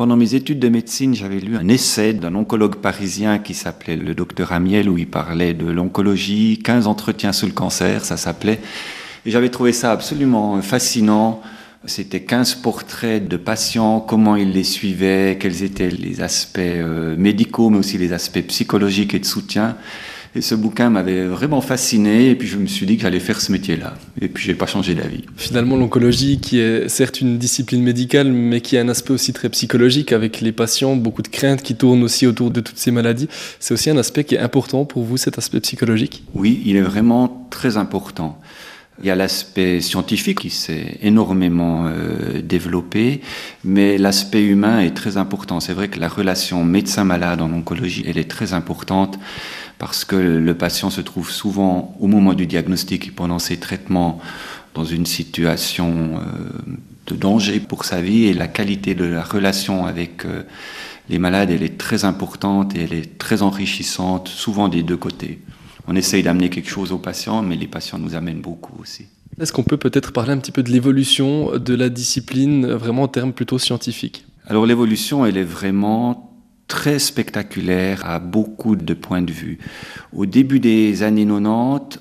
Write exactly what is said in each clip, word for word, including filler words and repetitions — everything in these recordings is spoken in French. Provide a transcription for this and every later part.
Pendant mes études de médecine, j'avais lu un essai d'un oncologue parisien qui s'appelait le docteur Amiel, où il parlait de l'oncologie, quinze entretiens sur le cancer, ça s'appelait. Et j'avais trouvé ça absolument fascinant. C'était quinze portraits de patients, comment ils les suivaient, quels étaient les aspects euh, médicaux, mais aussi les aspects psychologiques et de soutien. Et ce bouquin m'avait vraiment fasciné, et puis je me suis dit que j'allais faire ce métier-là. Et puis j'ai pas changé d'avis. Finalement, l'oncologie, qui est certes une discipline médicale, mais qui a un aspect aussi très psychologique avec les patients, beaucoup de craintes qui tournent aussi autour de toutes ces maladies. C'est aussi un aspect qui est important pour vous, cet aspect psychologique ? Oui, il est vraiment très important. Il y a l'aspect scientifique qui s'est énormément euh, développé, mais l'aspect humain est très important. C'est vrai que la relation médecin-malade en oncologie, elle est très importante parce que le patient se trouve souvent au moment du diagnostic et pendant ses traitements dans une situation euh, de danger pour sa vie, et la qualité de la relation avec euh, les malades, elle est très importante et elle est très enrichissante, souvent des deux côtés. On essaye d'amener quelque chose aux patients, mais les patients nous amènent beaucoup aussi. Est-ce qu'on peut peut-être parler un petit peu de l'évolution de la discipline, vraiment en termes plutôt scientifiques ? Alors l'évolution, elle est vraiment très spectaculaire à beaucoup de points de vue. Au début des années quatre-vingt-dix,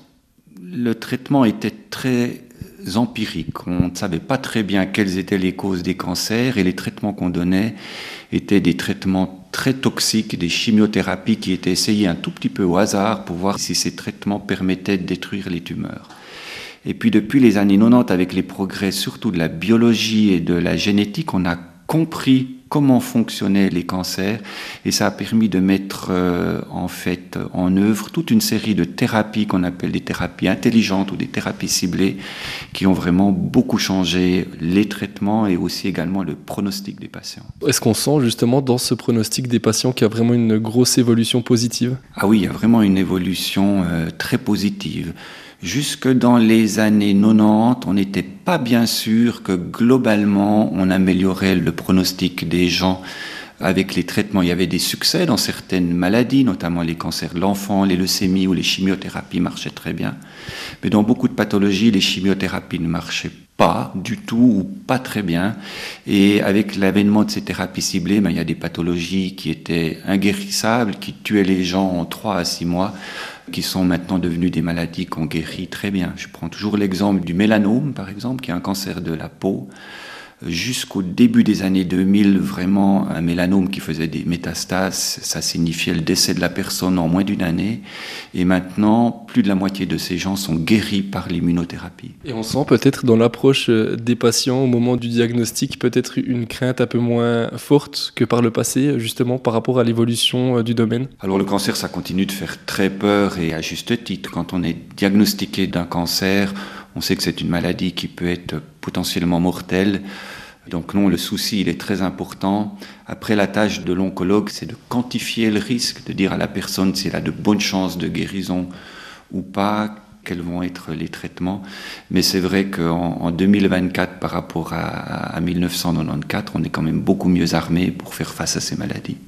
le traitement était très empirique. On ne savait pas très bien quelles étaient les causes des cancers, et les traitements qu'on donnait étaient des traitements très toxiques, des chimiothérapies qui étaient essayées un tout petit peu au hasard pour voir si ces traitements permettaient de détruire les tumeurs. Et puis depuis les années quatre-vingt-dix, avec les progrès surtout de la biologie et de la génétique, on a compris comment fonctionnaient les cancers, et ça a permis de mettre euh, en fait en œuvre toute une série de thérapies qu'on appelle des thérapies intelligentes ou des thérapies ciblées, qui ont vraiment beaucoup changé les traitements et aussi également le pronostic des patients. Est-ce qu'on sent justement dans ce pronostic des patients qu'il y a vraiment une grosse évolution positive ? Ah oui, il y a vraiment une évolution euh, très positive. Jusque dans les années quatre-vingt-dix, on n'était pas bien sûr que globalement on améliorait le pronostic des gens avec les traitements. Il y avait des succès dans certaines maladies, notamment les cancers de l'enfant, les leucémies, où les chimiothérapies marchaient très bien. Mais dans beaucoup de pathologies, les chimiothérapies ne marchaient pas du tout ou pas très bien. Et avec l'avènement de ces thérapies ciblées, ben, il y a des pathologies qui étaient inguérissables, qui tuaient les gens en trois à six mois, qui sont maintenant devenues des maladies qu'on guérit très bien. Je prends toujours l'exemple du mélanome, par exemple, qui est un cancer de la peau. Jusqu'au début des années deux mille, vraiment, un mélanome qui faisait des métastases, ça signifiait le décès de la personne en moins d'une année. Et maintenant, plus de la moitié de ces gens sont guéris par l'immunothérapie. Et on sent peut-être dans l'approche des patients au moment du diagnostic peut-être une crainte un peu moins forte que par le passé, justement par rapport à l'évolution du domaine. Alors le cancer, ça continue de faire très peur, et à juste titre. Quand on est diagnostiqué d'un cancer, on sait que c'est une maladie qui peut être potentiellement mortelle. Donc non, le souci, il est très important. Après, la tâche de l'oncologue, c'est de quantifier le risque, de dire à la personne si elle a de bonnes chances de guérison ou pas, quels vont être les traitements. Mais c'est vrai qu'en en deux mille vingt-quatre, par rapport à, à mille neuf cent quatre-vingt-quatorze, on est quand même beaucoup mieux armé pour faire face à ces maladies.